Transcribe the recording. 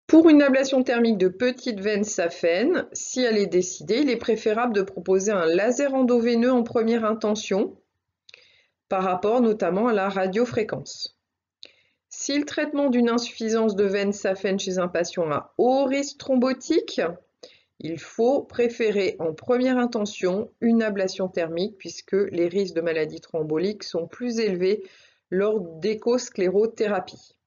Pour une ablation thermique de petite veine saphène, si elle est décidée, il est préférable de proposer un laser endoveineux en première intention, par rapport notamment à la radiofréquence. Si le traitement d'une insuffisance de veine saphène chez un patient a haut risque thrombotique, il faut préférer en première intention une ablation thermique puisque les risques de maladie thrombolique sont plus élevés lors d'échosclérothérapie.